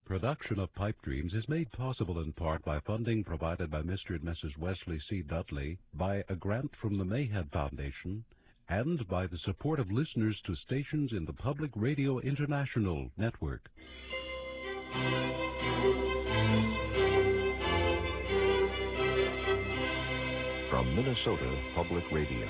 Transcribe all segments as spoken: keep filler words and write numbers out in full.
Production of Pipe Dreams is made possible in part by funding provided by Mister and Missus Wesley C. Dudley, by a grant from the Mayhead Foundation, and by the support of listeners to stations in the Public Radio International Network. From Minnesota Public Radio.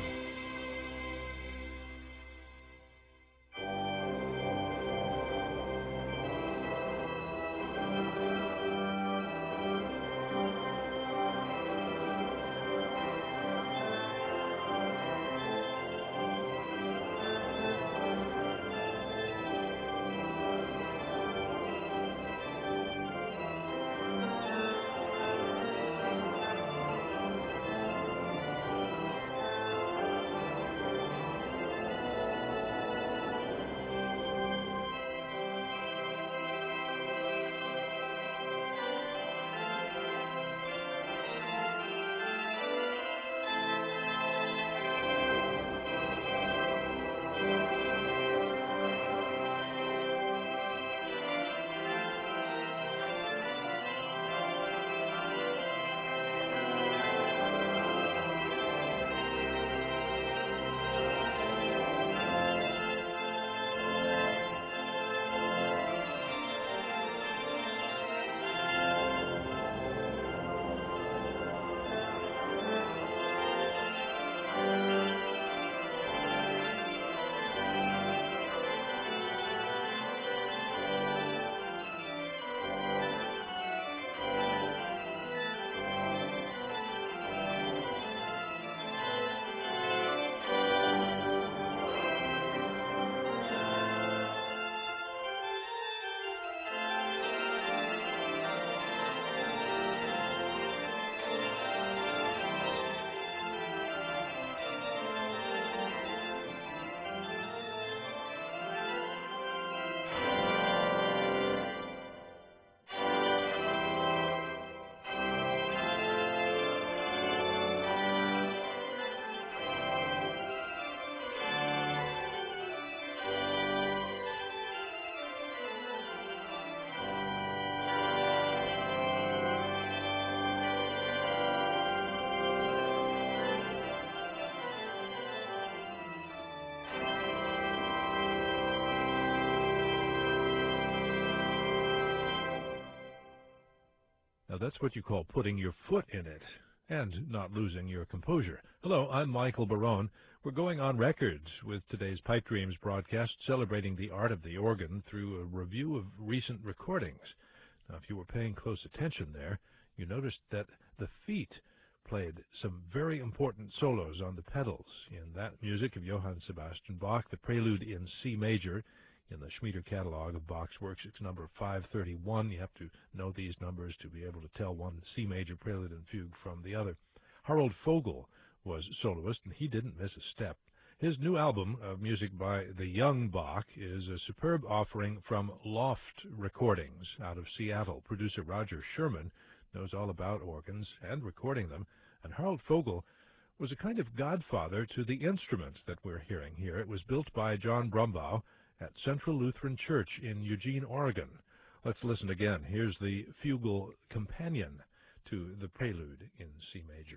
Now that's what you call putting your foot in it and not losing your composure. Hello, I'm Michael Barone. We're going on record with today's Pipe Dreams broadcast, celebrating the art of the organ through a review of recent recordings. Now, if you were paying close attention there, you noticed that the feet played some very important solos on the pedals in that music of Johann Sebastian Bach, the Prelude in C major, in the Schmieder catalog of Bach's works. It's number five thirty-one. You have to know these numbers to be able to tell one C major prelude and fugue from the other. Harold Fogel was soloist, and he didn't miss a step. His new album of music by the young Bach is a superb offering from Loft Recordings out of Seattle. Producer Roger Sherman knows all about organs and recording them, and Harold Fogel was a kind of godfather to the instrument that we're hearing here. It was built by John Brumbaugh at Central Lutheran Church in Eugene, Oregon. Let's listen again. Here's the fugal companion to the Prelude in C major.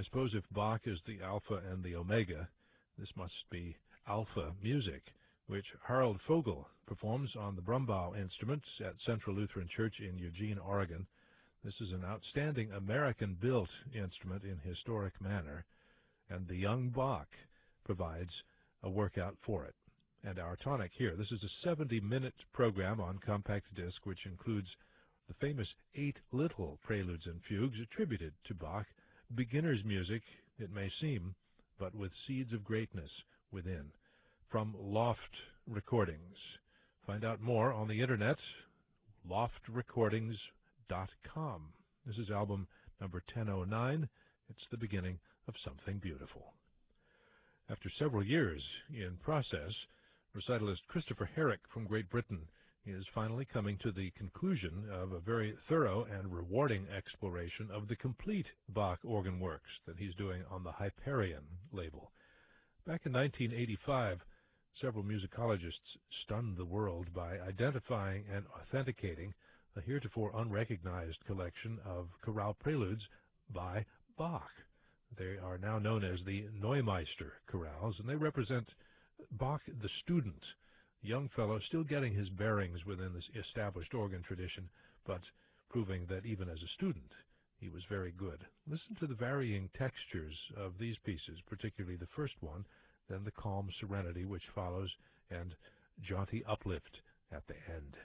suppose if Bach is the alpha and the omega, this must be alpha music, which Harold Fogel performs on the Brumbau instruments at Central Lutheran Church in Eugene, Oregon. This is an outstanding American-built instrument in historic manner, and the young Bach provides a workout for it. And our tonic here, this is a seventy-minute program on compact disc, which includes the famous eight little preludes and fugues attributed to Bach, beginner's music, it may seem, but with seeds of greatness within, from Loft Recordings. Find out more on the internet, loft recordings dot com. This is album number ten oh nine. It's the beginning of something beautiful. After several years in process, recitalist Christopher Herrick from Great Britain is finally coming to the conclusion of a very thorough and rewarding exploration of the complete Bach organ works that he's doing on the Hyperion label. Back in nineteen eighty-five, several musicologists stunned the world by identifying and authenticating a heretofore unrecognized collection of chorale preludes by Bach. They are now known as the Neumeister chorales, and they represent Bach the student, a young fellow still getting his bearings within this established organ tradition, but proving that even as a student he was very good. Listen to the varying textures of these pieces, particularly the first one, then the calm serenity which follows, and jaunty uplift at the end.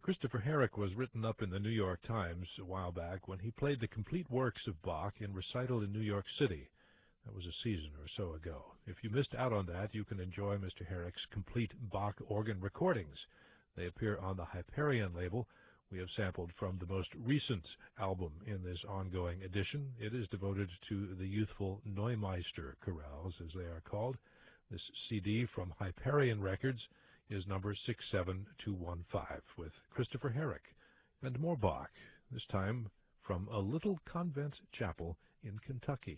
Christopher Herrick was written up in the New York Times a while back when he played the complete works of Bach in recital in New York City. That was a season or so ago. If you missed out on that, you can enjoy Mister Herrick's complete Bach organ recordings. They appear on the Hyperion label. We have sampled from the most recent album in this ongoing edition. It is devoted to the youthful Neumeister chorales, as they are called. This C D from Hyperion Records is number six seven two one five with Christopher Herrick and more Bach, this time from a little convent chapel in Kentucky.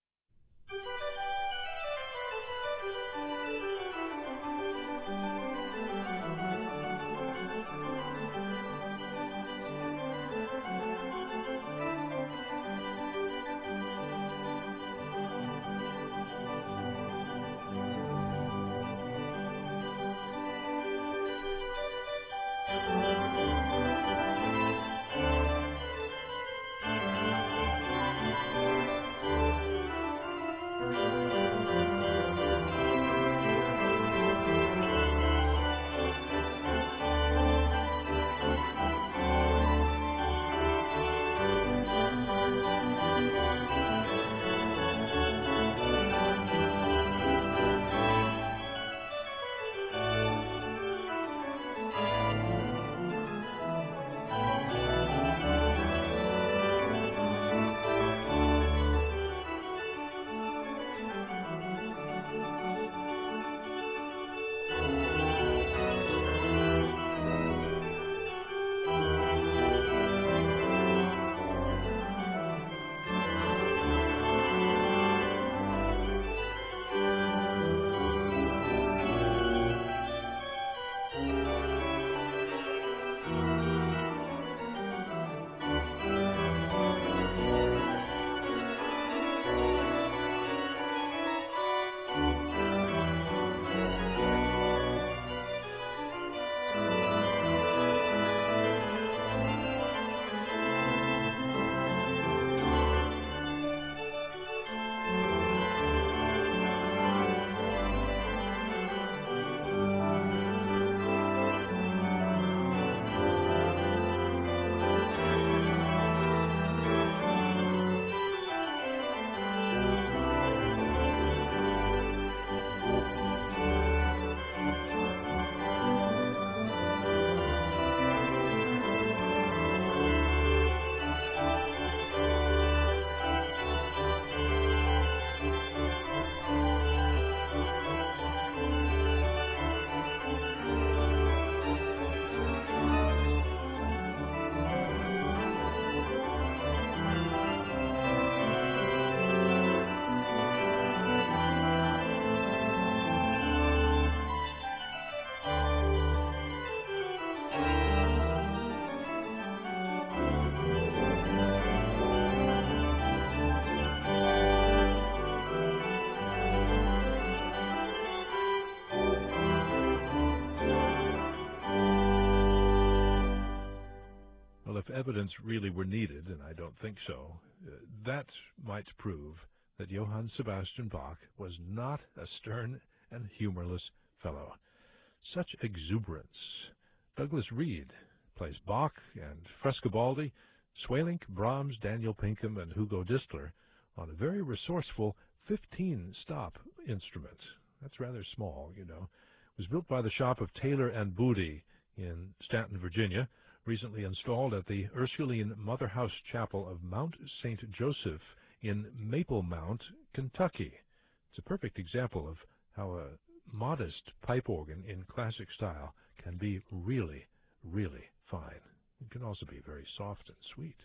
Evidence really were needed, and I don't think so, uh, that might prove that Johann Sebastian Bach was not a stern and humorless fellow. Such exuberance. Douglas Reed plays Bach and Frescobaldi, Sweelinck, Brahms, Daniel Pinkham, and Hugo Distler on a very resourceful fifteen-stop instrument. That's rather small, you know. It was built by the shop of Taylor and Booty in Stanton, Virginia, recently installed at the Ursuline Mother House Chapel of Mount Saint Joseph in Maple Mount, Kentucky. It's a perfect example of how a modest pipe organ in classic style can be really, really fine. It can also be very soft and sweet.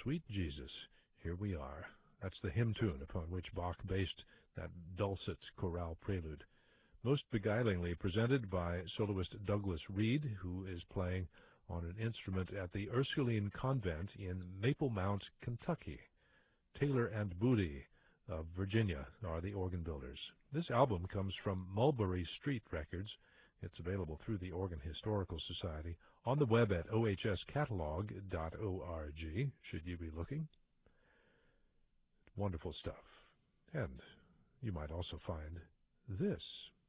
Sweet Jesus, Here We Are. That's the hymn tune upon which Bach based that dulcet chorale prelude. Most beguilingly presented by soloist Douglas Reed, who is playing on an instrument at the Ursuline Convent in Maple Mount, Kentucky. Taylor and Booty of Virginia are the organ builders. This album comes from Mulberry Street Records. It's available through the Organ Historical Society on the web at o h s catalog dot org, should you be looking. Wonderful stuff. And you might also find this.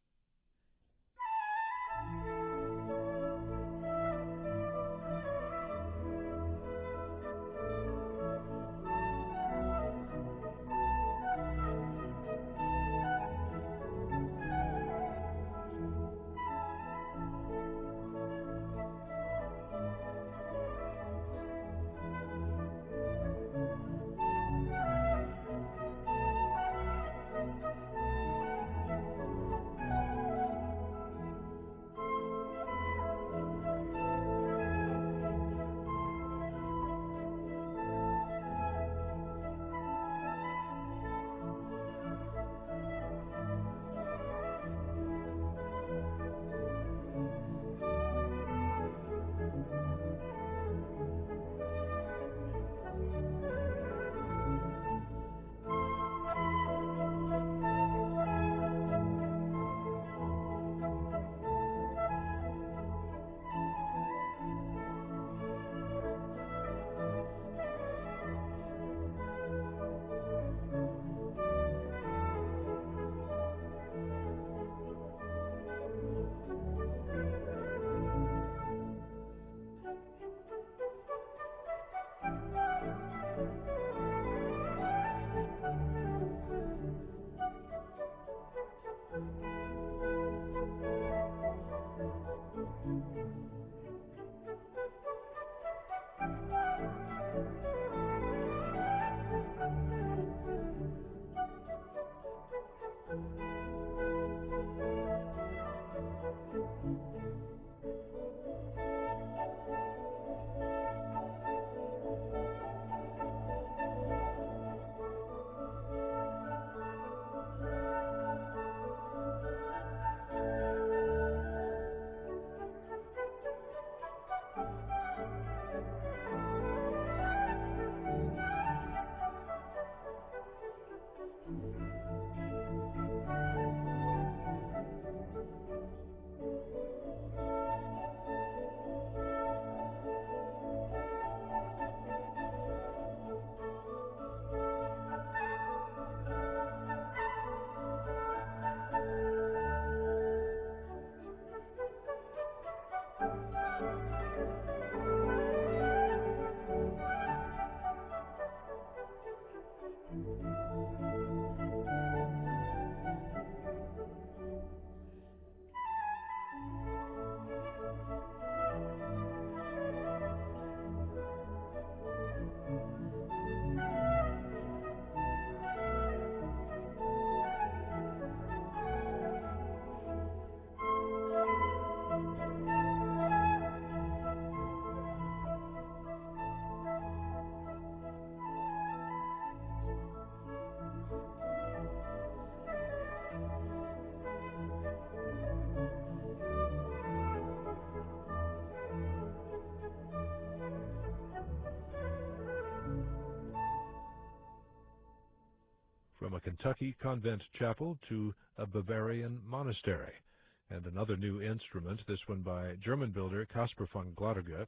From a Kentucky convent chapel to a Bavarian monastery. And another new instrument, this one by German builder Caspar von Gladergutz,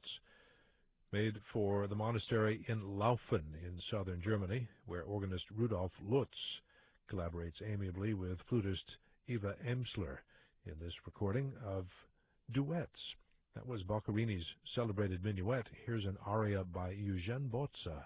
made for the monastery in Laufen in southern Germany, where organist Rudolf Lutz collaborates amiably with flutist Eva Emsler in this recording of duets. That was Boccherini's celebrated minuet. Here's an aria by Eugene Botza.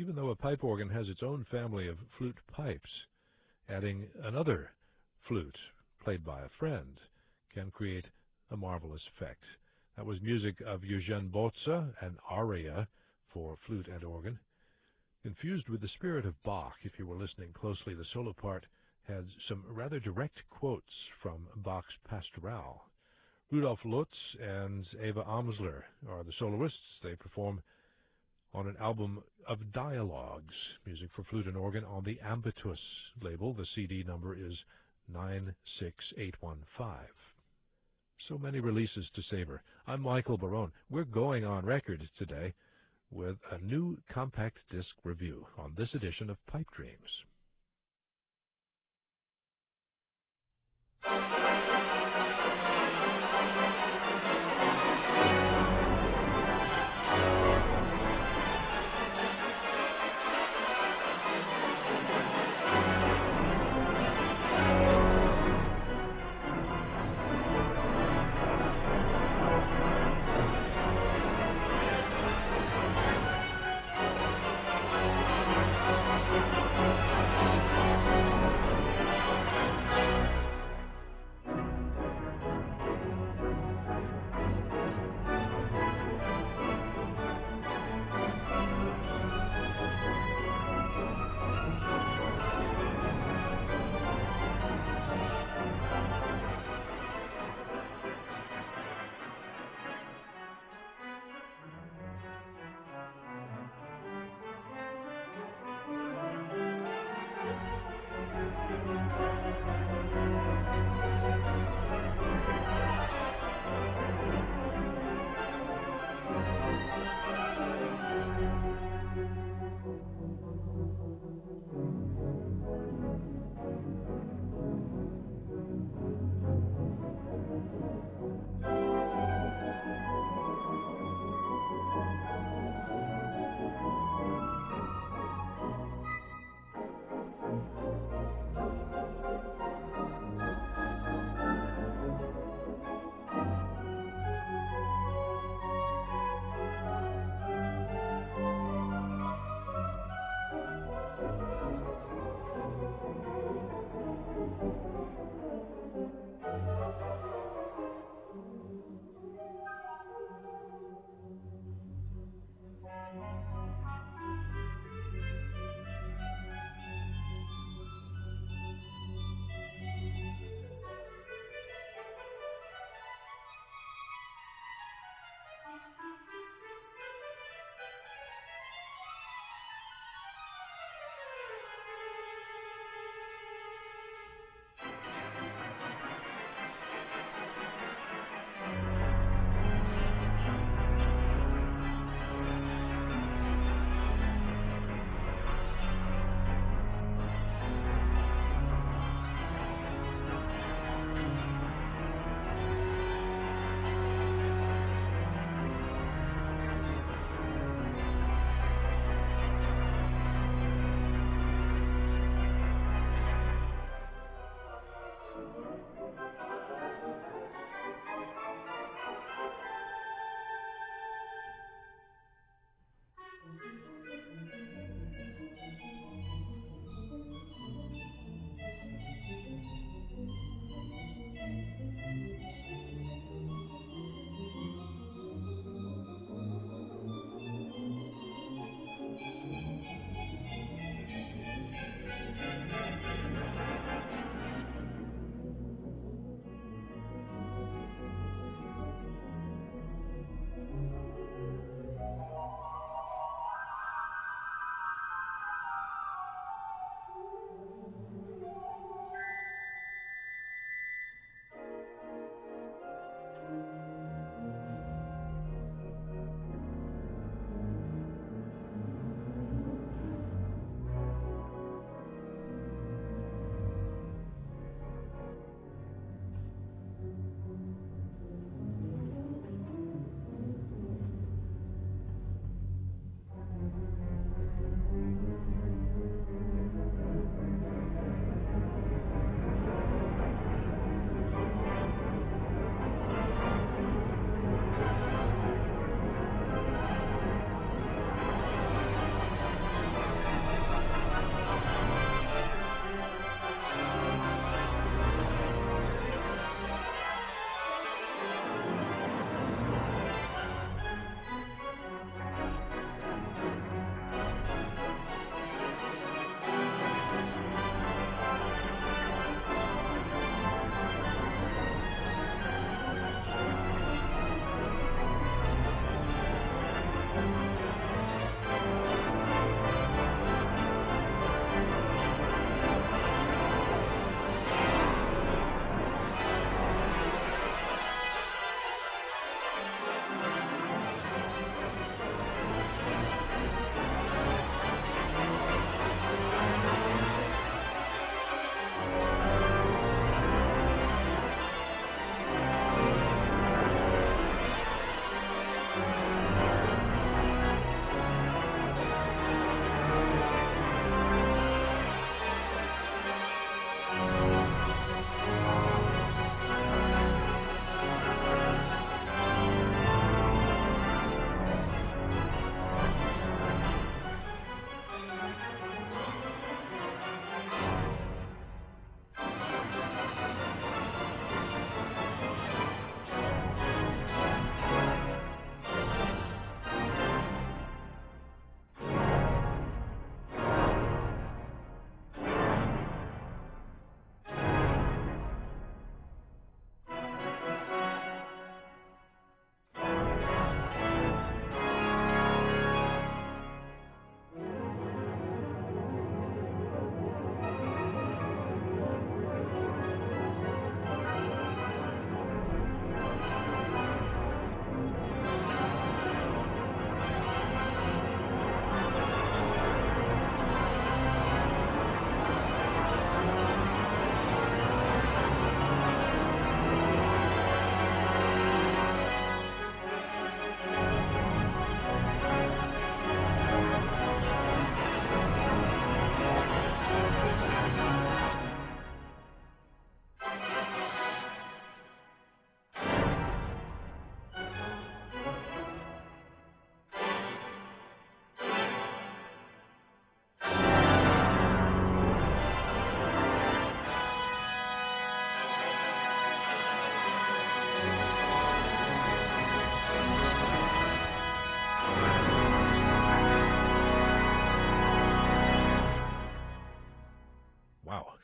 even though a pipe organ has its own family of flute pipes. Adding another flute, played by a friend, can create a marvelous effect. That was music of Eugene Bozza, an aria for flute and organ. Infused with the spirit of Bach, if you were listening closely, the solo part had some rather direct quotes from Bach's Pastoral. Rudolf Lutz and Eva Amsler are the soloists. They perform on an album of dialogues, music for flute and organ, on the Ambitus label. The C D number is nine six eight one five. So many releases to savor. I'm Michael Barone. We're going on record today with a new compact disc review on this edition of Pipe Dreams.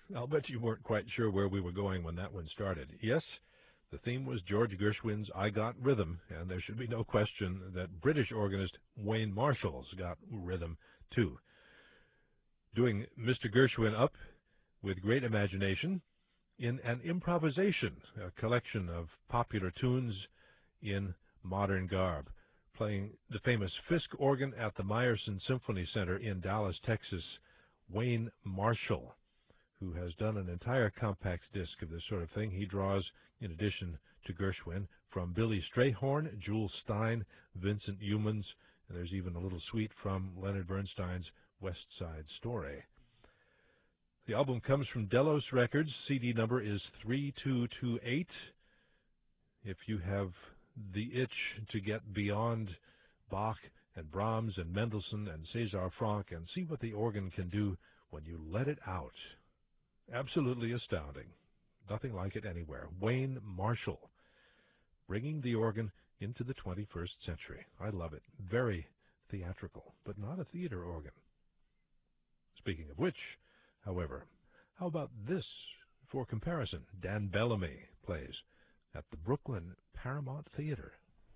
I'll bet you weren't quite sure where we were going when that one started. Yes, the theme was George Gershwin's I Got Rhythm, and there should be no question that British organist Wayne Marshall's got rhythm, too. Doing Mister Gershwin up with great imagination in an improvisation, a collection of popular tunes in modern garb, playing the famous Fisk organ at the Meyerson Symphony Center in Dallas, Texas, Wayne Marshall, who has done an entire compact disc of this sort of thing. He draws, in addition to Gershwin, from Billy Strayhorn, Jules Stein, Vincent Youmans, and there's even a little suite from Leonard Bernstein's West Side Story. The album comes from Delos Records. C D number is three two two eight. If you have the itch to get beyond Bach and Brahms and Mendelssohn and César Franck and see what the organ can do when you let it out, absolutely astounding. Nothing like it anywhere. Wayne Marshall, bringing the organ into the twenty-first century. I love it. Very theatrical, but not a theater organ. Speaking of which, however, how about this for comparison? Dan Bellamy plays at the Brooklyn Paramount Theater.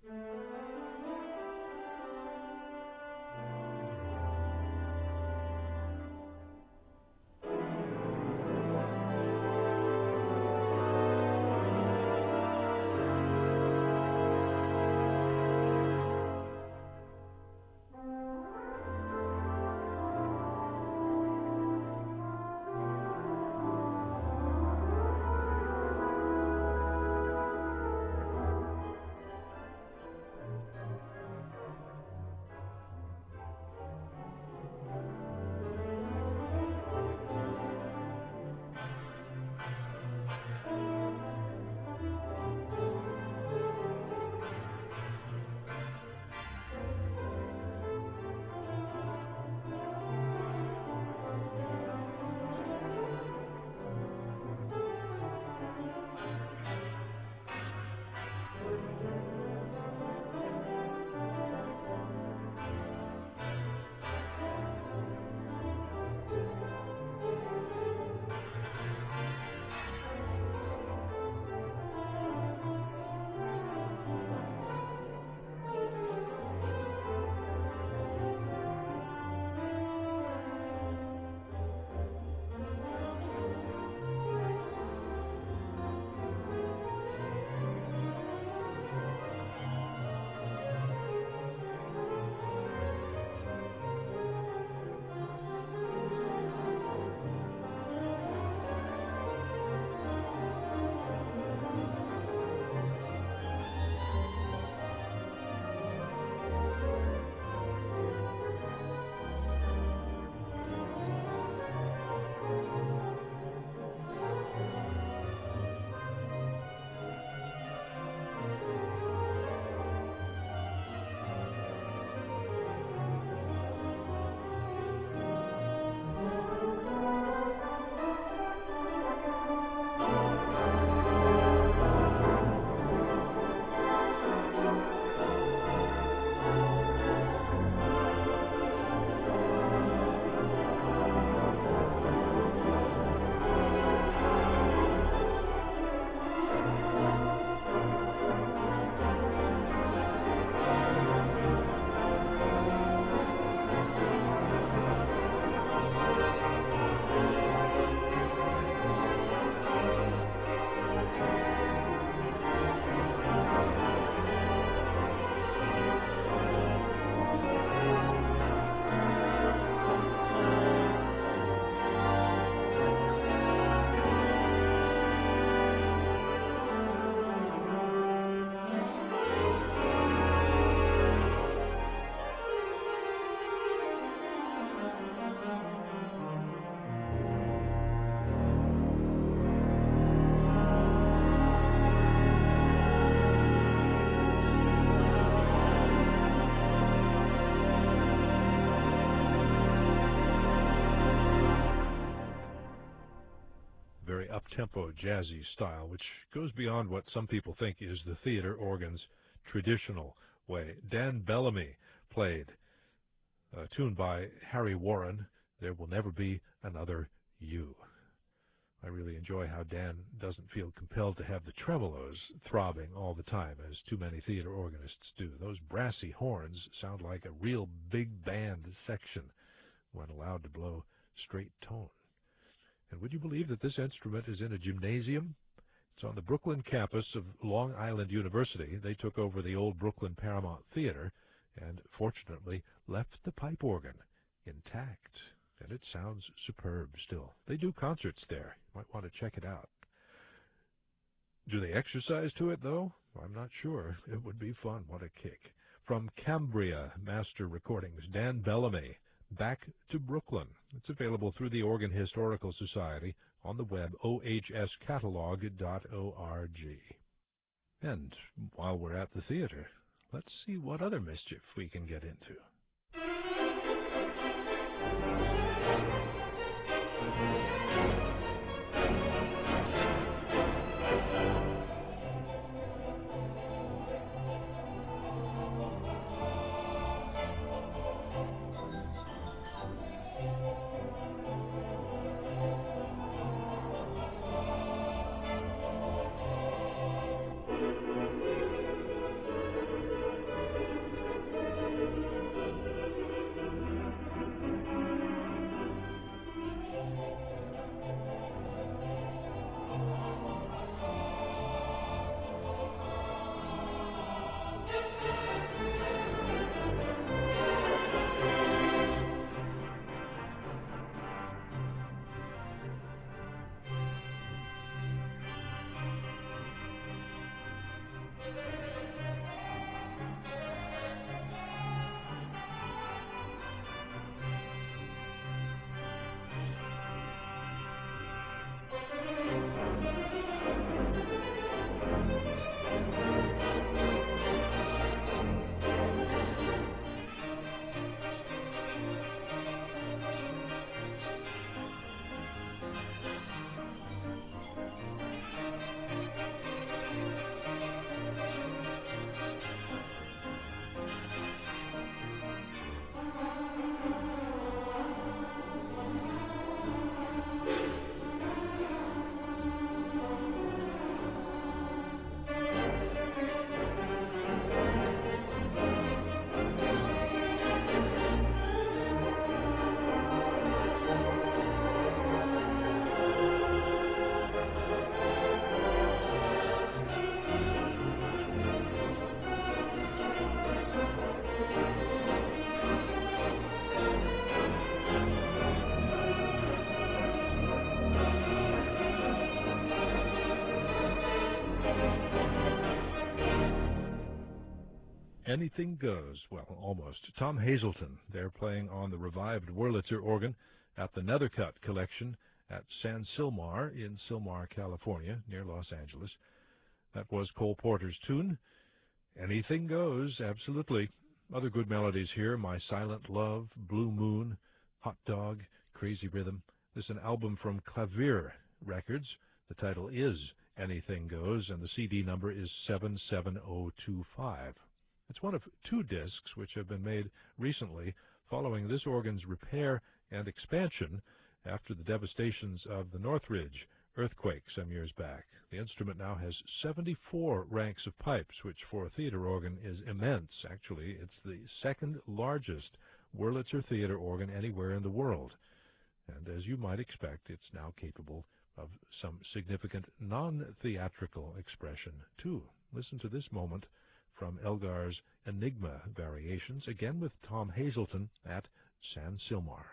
Up-tempo, jazzy style, which goes beyond what some people think is the theater organ's traditional way. Dan Bellamy played a tune by Harry Warren, There Will Never Be Another You. I really enjoy how Dan doesn't feel compelled to have the tremolos throbbing all the time, as too many theater organists do. Those brassy horns sound like a real big band section when allowed to blow straight tone. And would you believe that this instrument is in a gymnasium? It's on the Brooklyn campus of Long Island University. They took over the old Brooklyn Paramount Theater and fortunately left the pipe organ intact. And it sounds superb still. They do concerts there. You might want to check it out. Do they exercise to it, though? I'm not sure. It would be fun. What a kick. From Cambria Master Recordings, Dan Bellamy, Back to Brooklyn. It's available through the Organ Historical Society on the web, o h s catalog dot org. And while we're at the theater, let's see what other mischief we can get into. Anything Goes, well, almost. Tom Hazelton, they're playing on the revived Wurlitzer organ at the Nethercutt Collection at San Sylmar in Sylmar, California, near Los Angeles. That was Cole Porter's tune. Anything Goes, absolutely. Other good melodies here, My Silent Love, Blue Moon, Hot Dog, Crazy Rhythm. This is an album from Clavier Records. The title is Anything Goes, and the C D number is seven seven zero two five. It's one of two discs which have been made recently following this organ's repair and expansion after the devastations of the Northridge earthquake some years back. The instrument now has seventy-four ranks of pipes, which for a theater organ is immense. Actually, it's the second largest Wurlitzer theater organ anywhere in the world. And as you might expect, it's now capable of some significant non-theatrical expression, too. Listen to this moment from Elgar's Enigma Variations, again with Tom Hazelton at San Sylmar.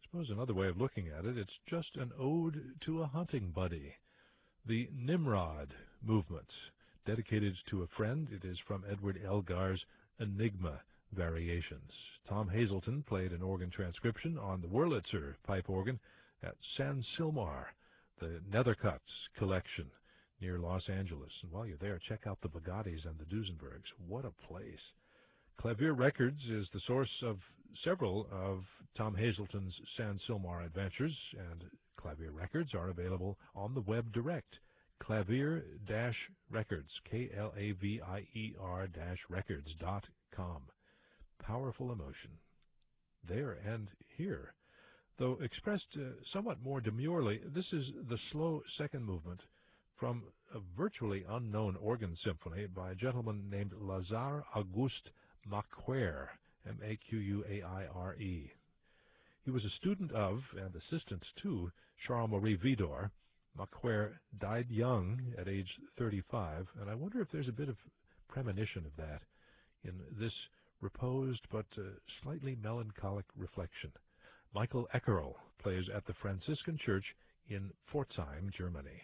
suppose another way of looking at it, it's just an ode to a hunting buddy. The Nimrod Movement, dedicated to a friend. It is from Edward Elgar's Enigma Variations. Tom Hazelton played an organ transcription on the Wurlitzer pipe organ at San Silmar, the Nethercuts collection near Los Angeles. And while you're there, check out the Bugattis and the Duesenbergs. What a place. Clavier Records is the source of several of Tom Hazelton's San Silmar adventures, and Clavier Records are available on the web direct. Clavier-Records, K L A V I E R records dot com. Powerful emotion, there and here. Though expressed uh, somewhat more demurely, this is the slow second movement from a virtually unknown organ symphony by a gentleman named Lazare Auguste Maquere, M A Q U A I R E. He was a student of and assistant to Charles-Marie Widor. Maquere died young at age thirty-five, and I wonder if there's a bit of premonition of that in this reposed but uh, slightly melancholic reflection. Michael Eckerl plays at the Franciscan Church in Pforzheim, Germany.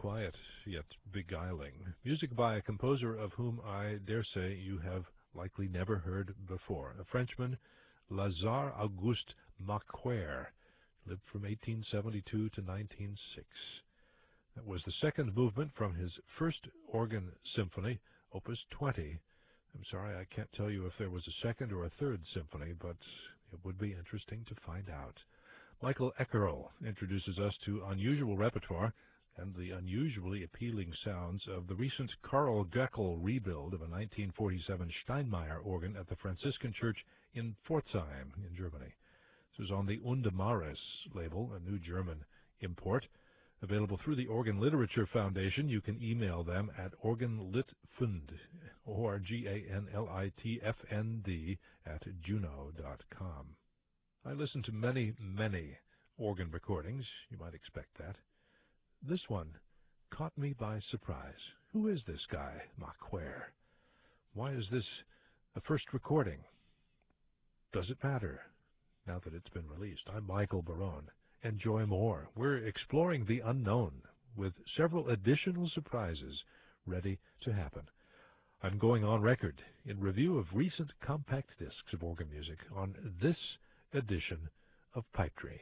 quiet yet beguiling. Music by a composer of whom I dare say you have likely never heard before. A Frenchman, Lazare Auguste Maquer, lived from eighteen seventy-two to nineteen oh six. That was the second movement from his first organ symphony, Opus twenty. I'm sorry I can't tell you if there was a second or a third symphony, but it would be interesting to find out. Michael Eckerle introduces us to unusual repertoire and the unusually appealing sounds of the recent Karl Goeckel rebuild of a nineteen forty-seven Steinmeyer organ at the Franciscan Church in Pforzheim in Germany. This is on the Undamaris label, a new German import. Available through the Organ Literature Foundation. You can email them at organlitfund, O R G A N L I T F N D, at juno dot com. I listen to many, many organ recordings. You might expect that. This one caught me by surprise. Who is this guy, Maquer? Why is this a first recording? Does it matter now that it's been released? I'm Michael Barone. Enjoy more. We're exploring the unknown with several additional surprises ready to happen. I'm going on record in review of recent compact discs of organ music on this edition of Pipe Dreams.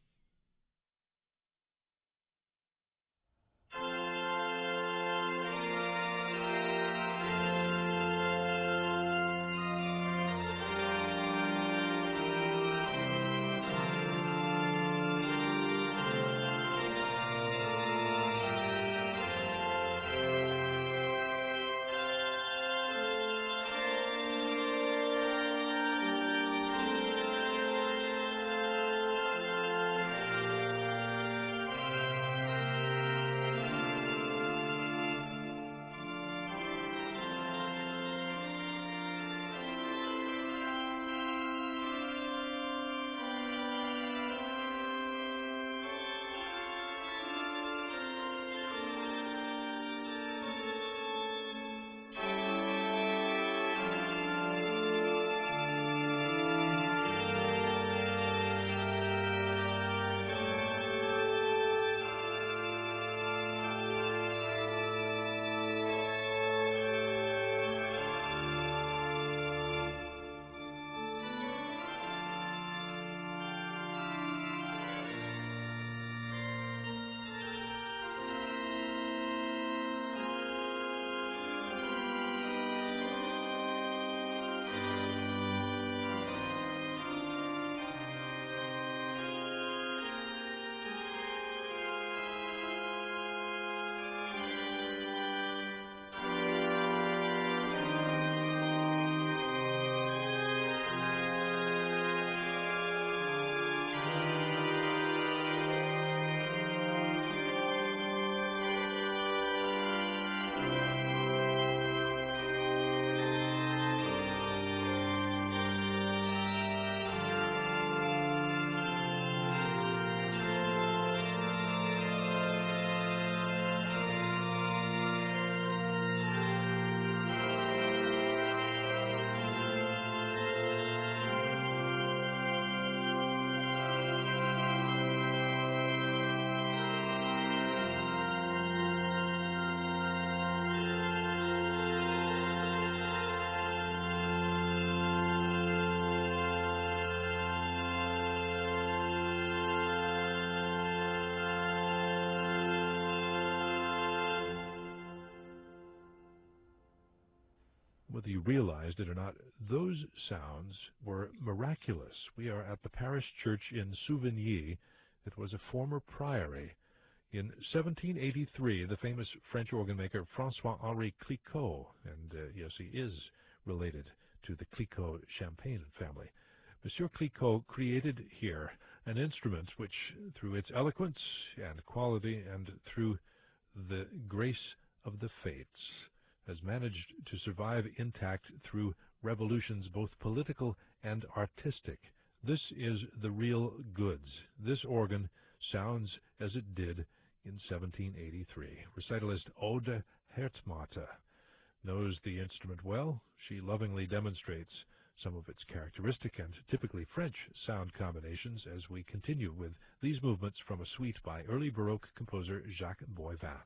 Whether you realized it or not, those sounds were miraculous. We are at the parish church in Souvigny. It was a former priory. In seventeen eighty-three, the famous French organ maker François-Henri Clicquot, and uh, yes, he is related to the Clicquot-Champagne family. Monsieur Clicquot created here an instrument which, through its eloquence and quality and through the grace of the fates, has managed to survive intact through revolutions both political and artistic. This is the real goods. This organ sounds as it did in seventeen eighty-three. Recitalist Aude Hertmata knows the instrument well. She lovingly demonstrates some of its characteristic and typically French sound combinations as we continue with these movements from a suite by early Baroque composer Jacques Boivin.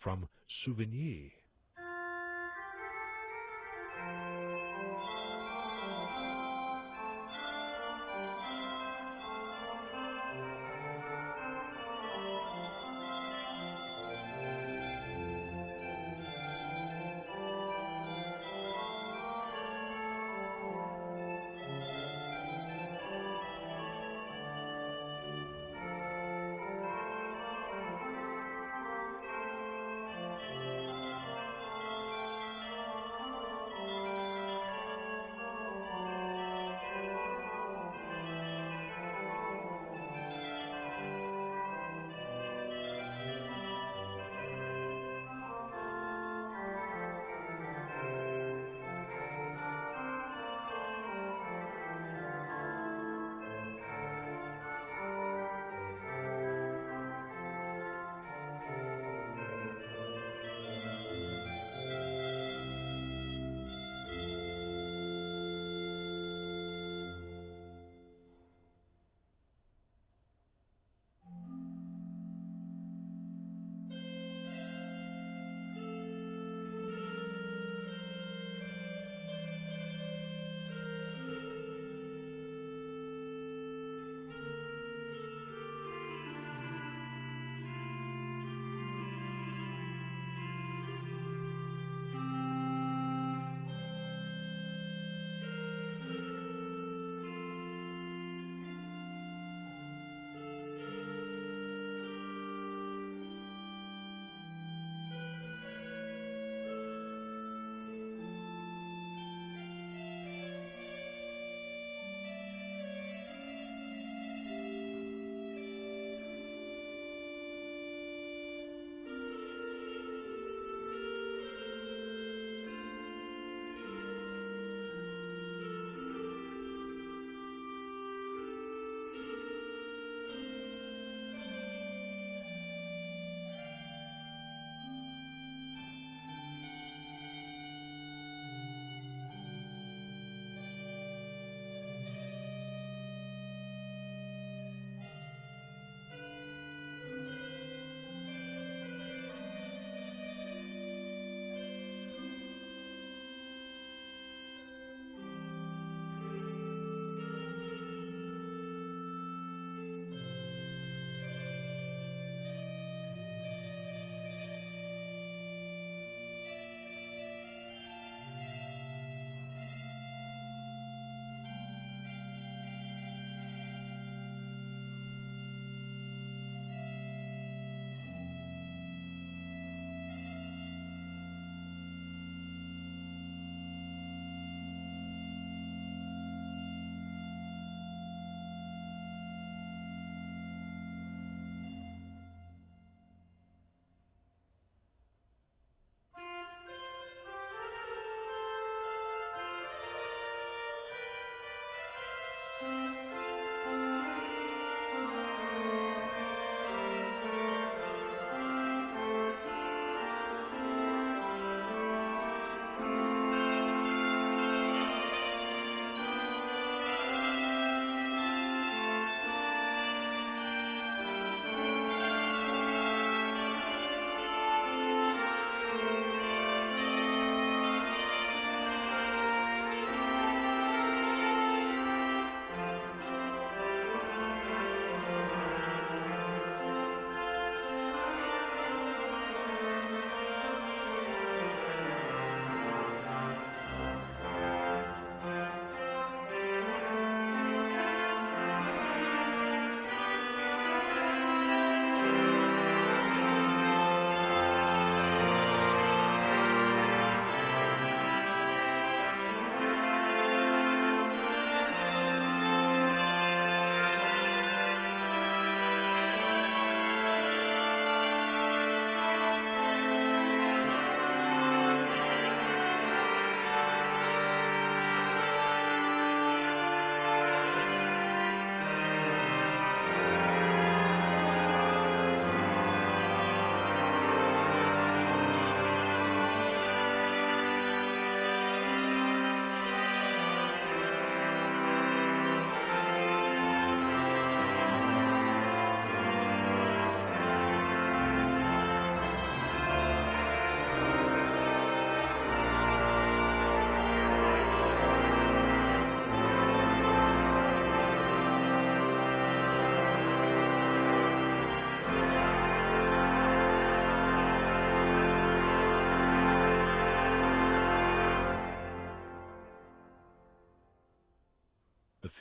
from Souvigny.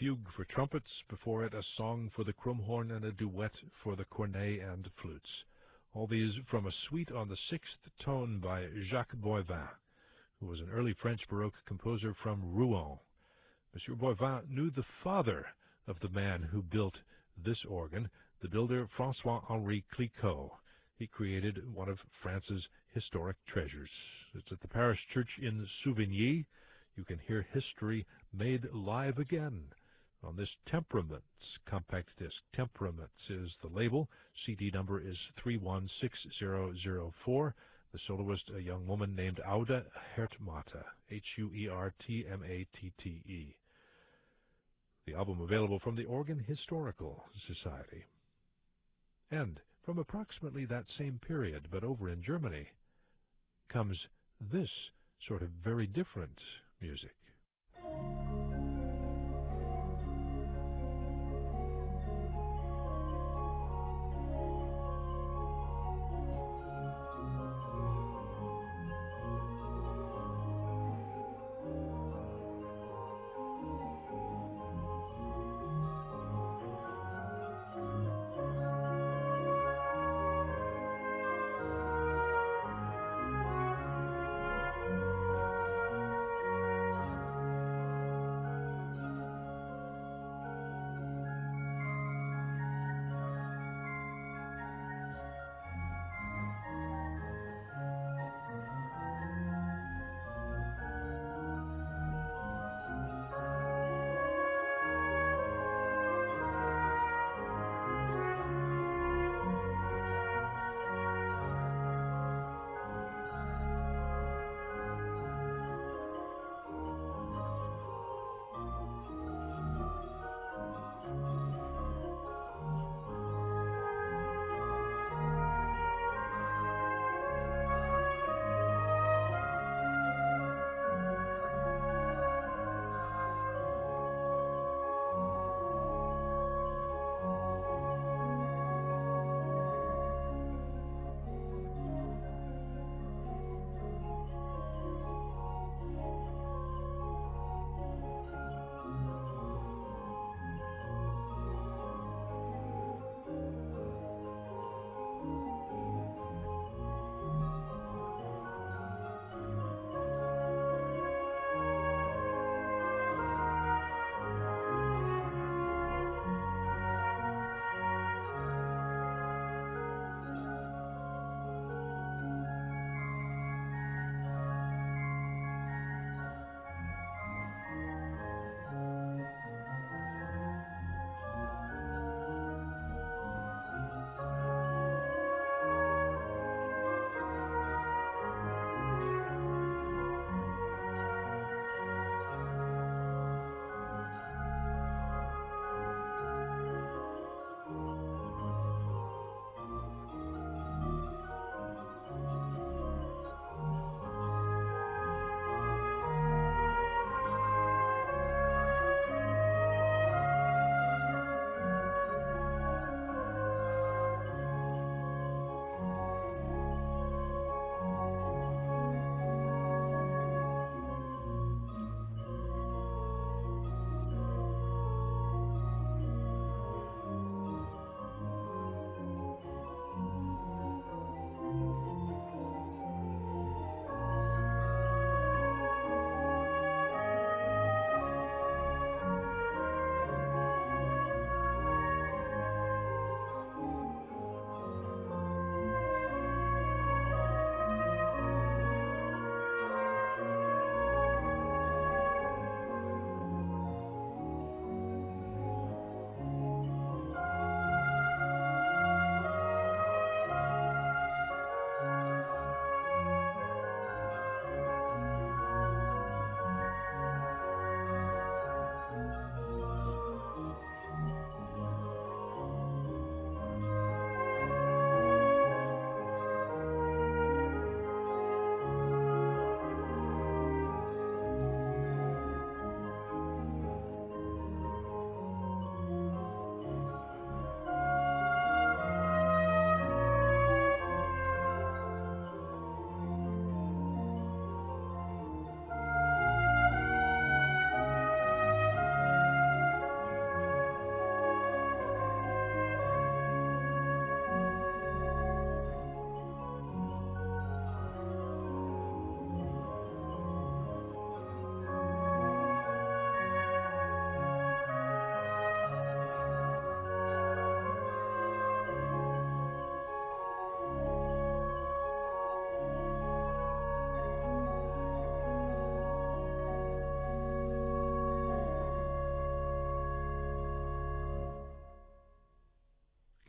fugue for trumpets, before it a song for the crumhorn and a duet for the cornet and flutes. All these from a suite on the sixth tone by Jacques Boivin, who was an early French Baroque composer from Rouen. Monsieur Boivin knew the father of the man who built this organ, the builder François-Henri Clicquot. He created one of France's historic treasures. It's at the parish church in Souvigny. You can hear history made live again on this Temperaments compact disc. Temperaments is the label. C D number is three one six zero zero four. The soloist, a young woman named Aude Hertmate, H U E R T M A T T E. The album available from the Organ Historical Society. And from approximately that same period, but over in Germany, comes this sort of very different music.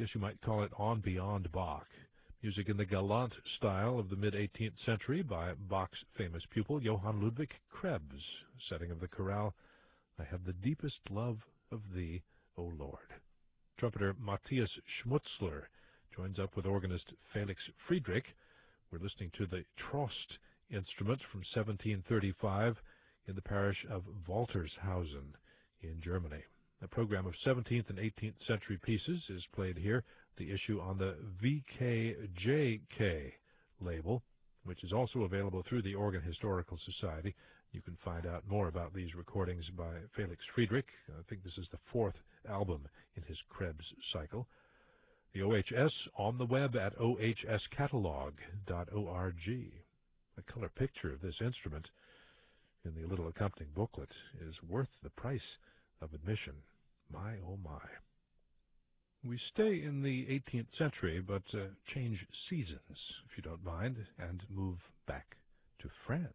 guess you might call it on beyond Bach. Music in the galant style of the mid-eighteenth century by Bach's famous pupil, Johann Ludwig Krebs. Setting of the chorale, I have the deepest love of thee, O Lord. Trumpeter Matthias Schmutzler joins up with organist Felix Friedrich. We're listening to the Trost instrument from seventeen thirty-five in the parish of Waltershausen in Germany. A program of seventeenth and eighteenth century pieces is played here, the issue on the V K J K label, which is also available through the Organ Historical Society. You can find out more about these recordings by Felix Friedrich. I think this is the fourth album in his Krebs cycle. The O H S on the web at O H S catalog dot org. A color picture of this instrument in the little accompanying booklet is worth the price of admission. My, oh my. We stay in the eighteenth century, but uh, change seasons, if you don't mind, and move back to France.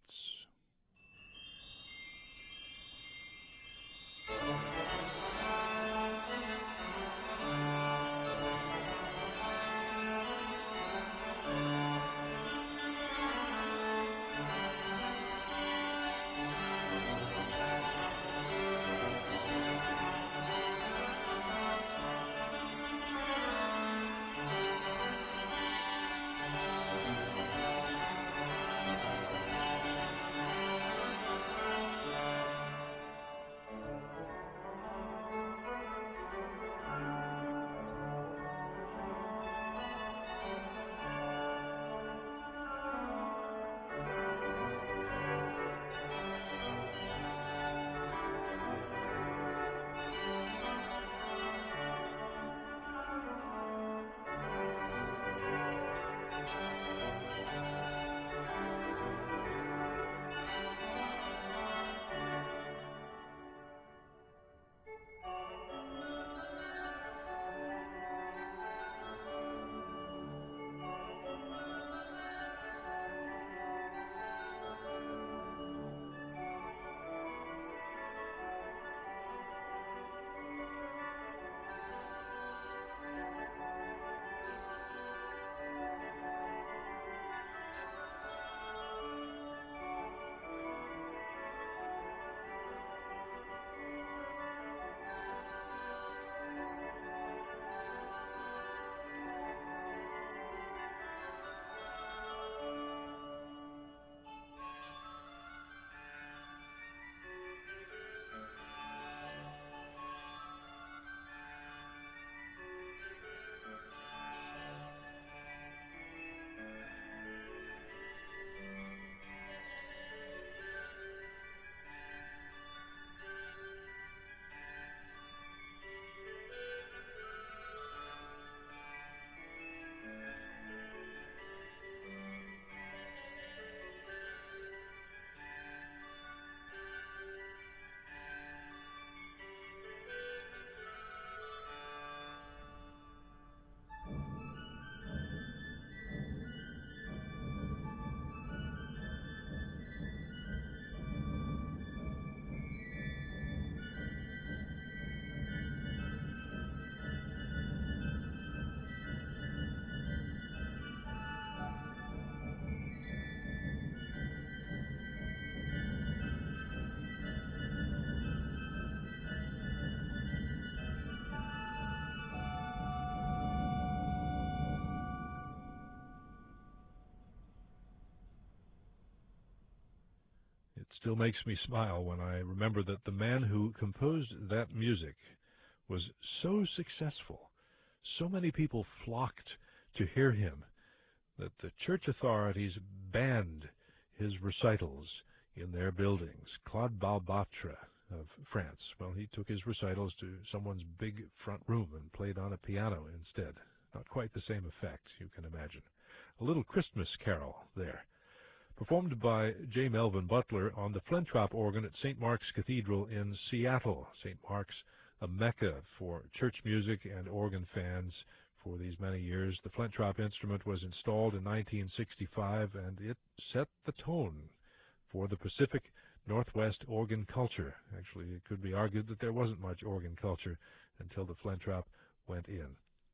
Still makes me smile when I remember that the man who composed that music was so successful, so many people flocked to hear him, that the church authorities banned his recitals in their buildings. Claude Balbatra of France, well, he took his recitals to someone's big front room and played on a piano instead. Not quite the same effect, you can imagine. A little Christmas carol there, performed by J. Melvin Butler on the Flentrop organ at Saint Mark's Cathedral in Seattle. Saint Mark's, a mecca for church music and organ fans for these many years. The Flentrop instrument was installed in nineteen sixty-five, and it set the tone for the Pacific Northwest organ culture. Actually, it could be argued that there wasn't much organ culture until the Flentrop went in.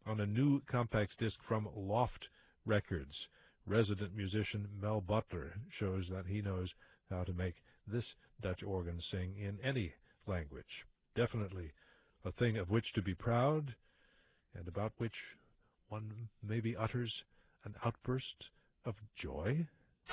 on a new compact disc from Loft Records. Resident musician Mel Butler shows that he knows how to make this Dutch organ sing in any language. Definitely a thing of which to be proud, and about which one maybe utters an outburst of joy.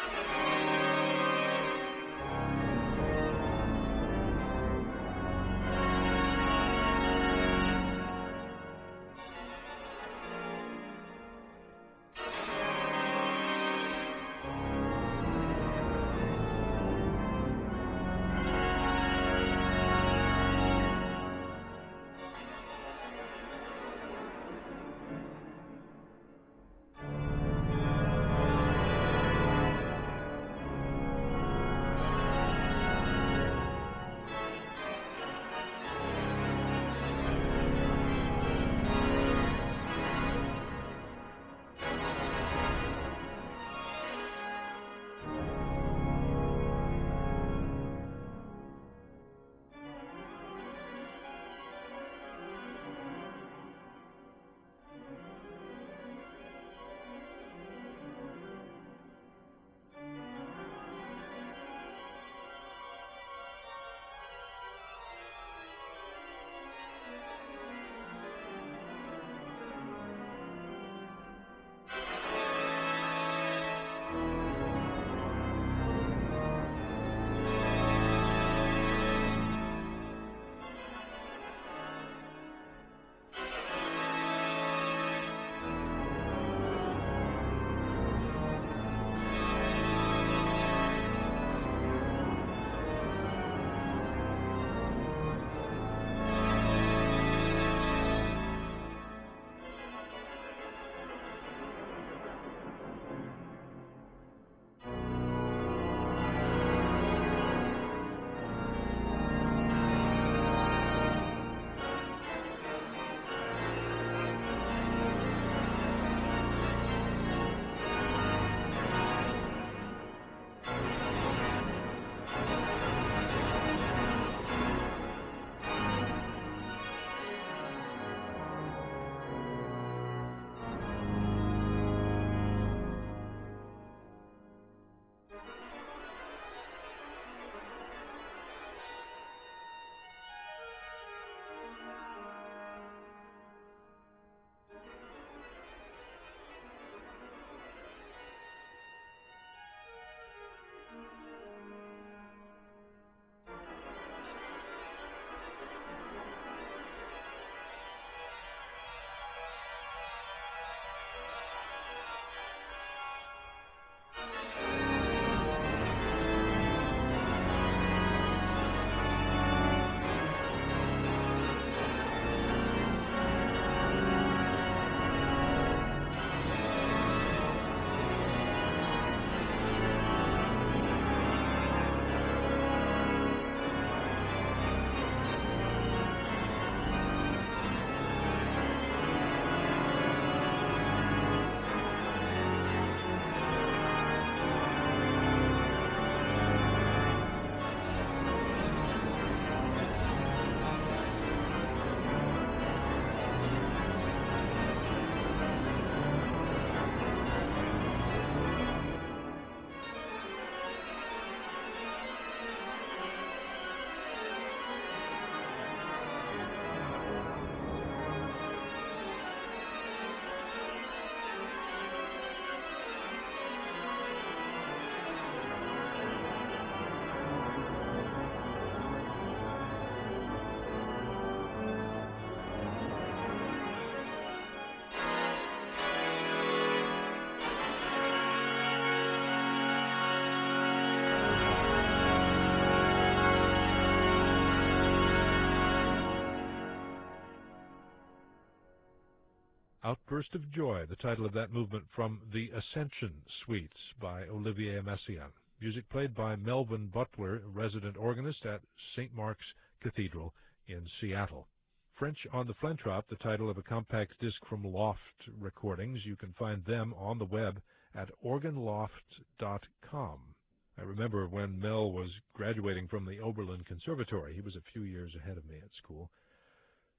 Outburst of Joy, the title of that movement from the Ascension Suites by Olivier Messiaen. Music played by Melvin Butler, resident organist at Saint Mark's Cathedral in Seattle. French on the Flentrop, the title of a compact disc from Loft Recordings. You can find them on the web at organ loft dot com. I remember when Mel was graduating from the Oberlin Conservatory. He was a few years ahead of me at school.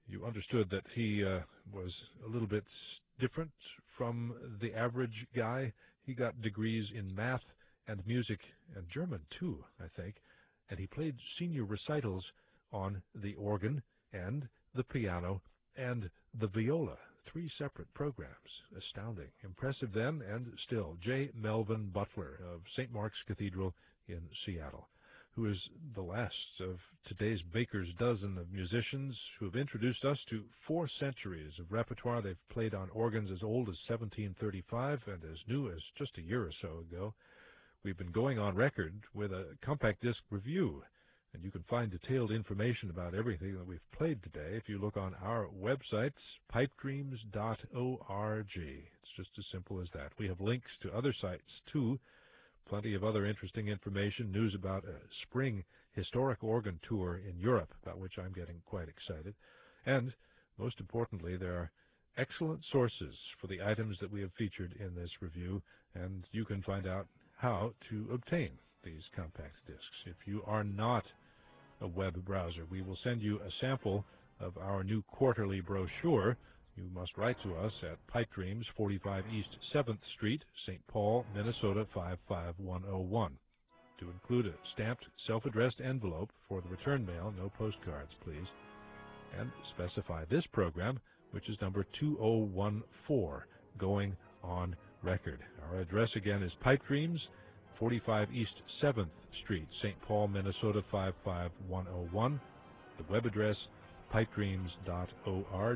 you understood that he uh, was a little bit different from the average guy. He got degrees in math and music and German too, I think, and he played senior recitals on the organ and the piano and the viola, three separate programs. Astounding. Impressive then and still. J. Melvin Butler of Saint Mark's Cathedral in Seattle, who is the last of today's baker's dozen of musicians who have introduced us to four centuries of repertoire. They've played on organs as old as seventeen thirty-five and as new as just a year or so ago. We've been going on record with a compact disc review, and you can find detailed information about everything that we've played today if you look on our websites, pipe dreams dot org. It's just as simple as that. We have links to other sites, too. Plenty of other interesting information, news about a spring historic organ tour in Europe, about which I'm getting quite excited. And, most importantly, there are excellent sources for the items that we have featured in this review, and you can find out how to obtain these compact discs. If you are not a web browser, we will send you a sample of our new quarterly brochure. You must write to us at Pipe Dreams, forty-five East seventh Street, Saint Paul, Minnesota five five one oh one. To include a stamped, self-addressed envelope for the return mail, no postcards, please, and specify this program, which is number two oh one four, going on record. Our address again is Pipe Dreams, forty-five East seventh Street, Saint Paul, Minnesota five five one oh one. The web address, pipe dreams dot org.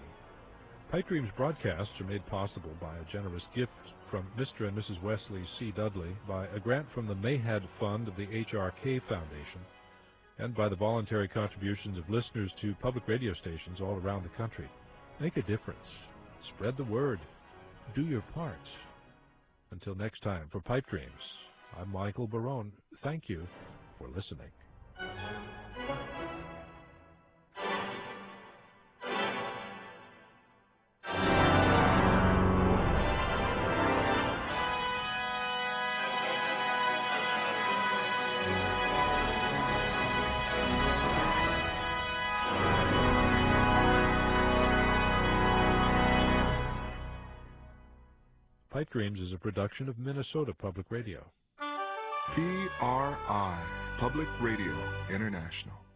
Pipe Dreams broadcasts are made possible by a generous gift from Mister and Missus Wesley C. Dudley, by a grant from the Mayhad Fund of the H R K Foundation, and by the voluntary contributions of listeners to public radio stations all around the country. Make a difference. Spread the word. Do your part. Until next time, for Pipe Dreams, I'm Michael Barone. Thank you for listening. Pipe Dreams is a production of Minnesota Public Radio. P R I, Public Radio International.